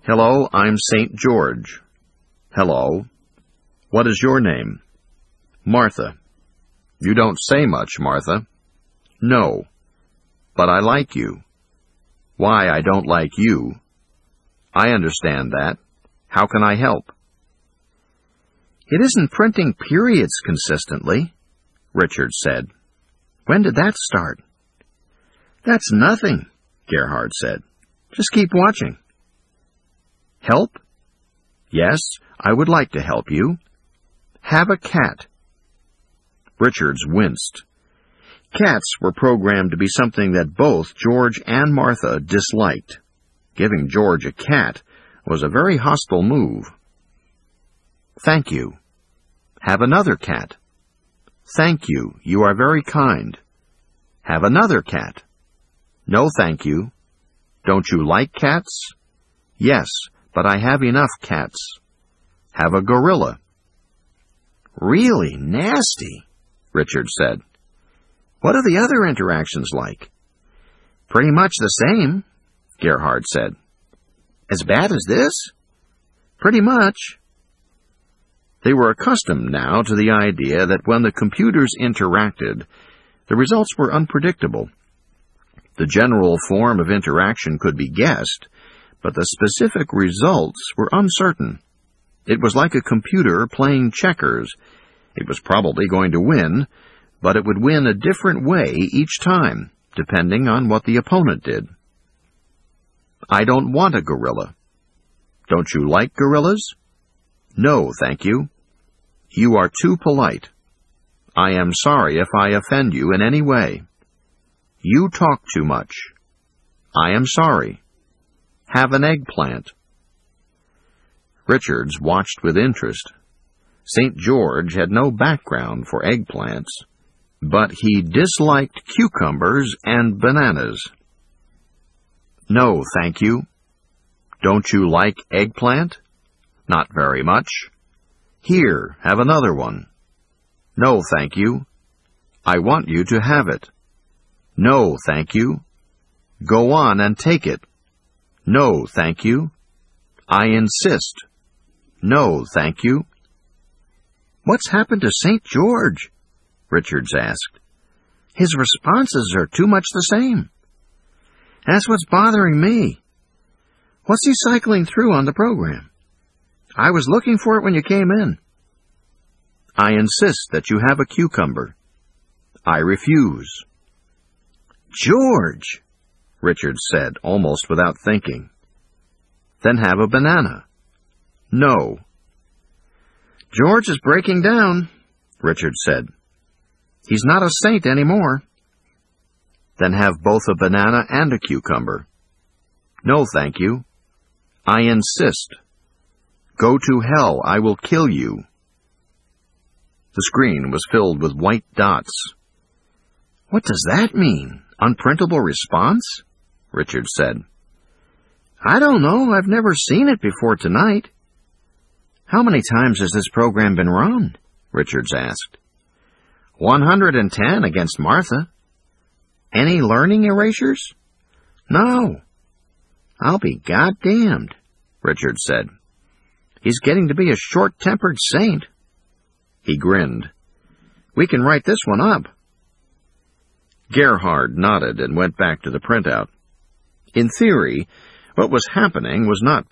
Hello, I'm St. George. Hello. What is your name? Martha. You don't say much, Martha. No. But I like you. Why I don't like you? I understand that. How can I help? It isn't printing periods consistently, Richard said. When did that start? That's nothing, Gerhard said. Just keep watching. Help? Yes, I would like to help you. Have a cat. Richards winced. Cats were programmed to be something that both George and Martha disliked. Giving George a cat was a very hostile move. Thank you. Have another cat. Thank you. You are very kind. Have another cat. No, thank you. Don't you like cats? Yes, but I have enough cats. Have a gorilla. Really nasty, Richard said. What are the other interactions like? Pretty much the same, Gerhard said. As bad as this? Pretty much. They were accustomed now to the idea that when the computers interacted, the results were unpredictable. The general form of interaction could be guessed, but the specific results were uncertain. It was like a computer playing checkers. It was probably going to win, but it would win a different way each time, depending on what the opponent did. I don't want a gorilla. Don't you like gorillas? No, thank you. You are too polite. I am sorry if I offend you in any way. You talk too much. I am sorry. Have an eggplant. Richards watched with interest. St. George had no background for eggplants, but he disliked cucumbers and bananas. No, thank you. Don't you like eggplant? Not very much. Here, have another one. No, thank you. I want you to have it. No, thank you. Go on and take it. No, thank you. I insist. No, thank you. What's happened to St. George? Richards asked. His responses are too much the same. That's what's bothering me. What's he cycling through on the program? I was looking for it when you came in. I insist that you have a cucumber. I refuse. George, Richards said, almost without thinking. Then have a banana. No. George is breaking down, Richards said. He's not a saint anymore. Then have both a banana and a cucumber. No, thank you. I insist. Go to hell, I will kill you. The screen was filled with white dots. What does that mean? Unprintable response? Richards said. I don't know. I've never seen it before tonight. How many times has this program been run? Richards asked. 110 against Martha. Any learning erasures? No. I'll be goddamned, Richards said. He's getting to be a short-tempered saint. He grinned. We can write this one up. Gerhard nodded and went back to the printout. In theory, what was happening was not